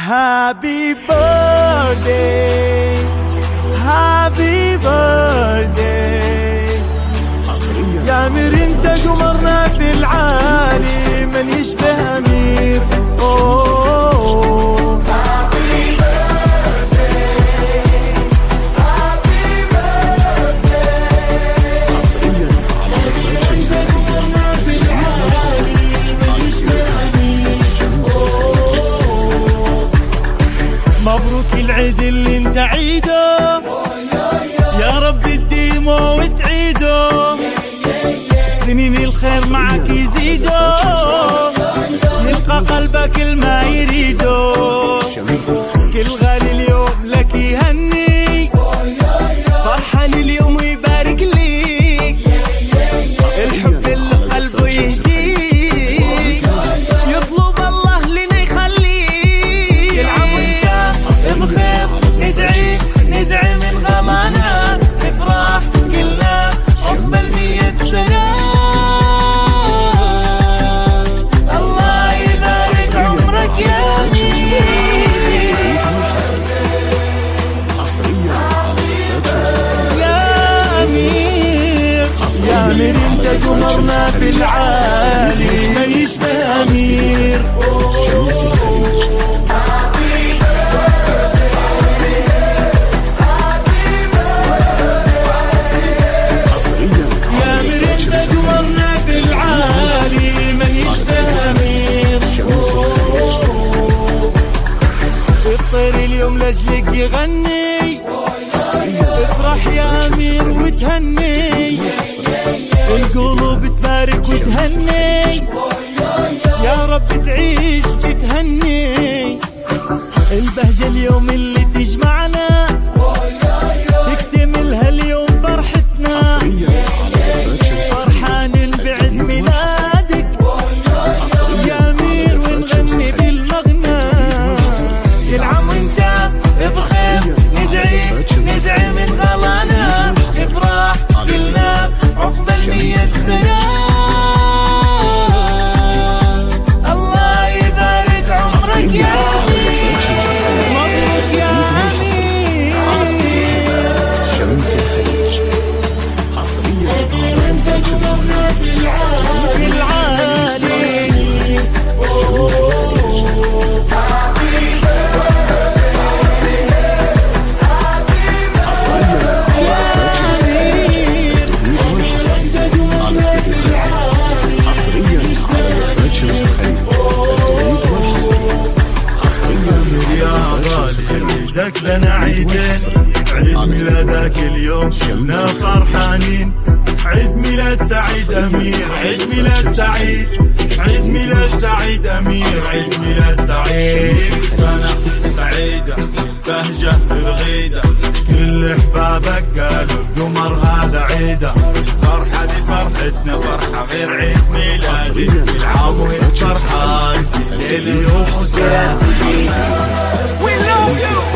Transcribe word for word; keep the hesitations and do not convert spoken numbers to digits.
Happy birthday, happy birthday يا أمير، انت قمرنا في العالي من يشبه أمير. أوه happy birthday, happy birthday انت قمرنا في العالي من يشبه أمير. مبروك العيد اللي انت عيده، يا رب تديمه وتعيده، سنين الخير معك يزيدوا، يلقى قلبك الما يريده. كل غالي اليوم لك يهني، فرحان اليوم ويبارك ليك، الحب اللي قلبه يهديك، يطلب الله لنا يخليك. كل عام وانت بخير، ندعي ندعي من غلانا، نفرح كلنا عقبال مية سنة. الله يبارك عمرك يا أمير، يا أمير يا أمير انت قمرنا في العالي من يشبه أمير. الطير اليوم لاجلك يغني، افرح يا أمير وتهني، القلوب تبارك وتهني، يا رب تعيش تتهني. البهجة اليوم اللي تجمعنا، تكتملها اليوم فرحتنا، فرحان بعيد ميلادك يا أمير ونغني بالمغنى. كل عام وانت بخير، ندعي ندعي من غلانا، نفرح كلنا عقبال مية سنة. الله يبارك عمرك يا أمير، مبروك يا أمير. شمس الخليج حصريا انت قمرنا في العالي. عيدك لنا عيدين، عيد ميلادك اليوم كلنا فرحانين، عيد ميلاد سعيد أمير، عيد ميلاد سعيد، عيد ميلاد سعيد أمير، عيد ميلاد سعيد. سنة سعيدة بهجة الغيدة، كل أحبابك قالوا قمر هذا عيدة. فرحة دي فرحتنا، فرحة غير عيد ميلادي، العام وانت فرحان ليلي وحسين. We love you.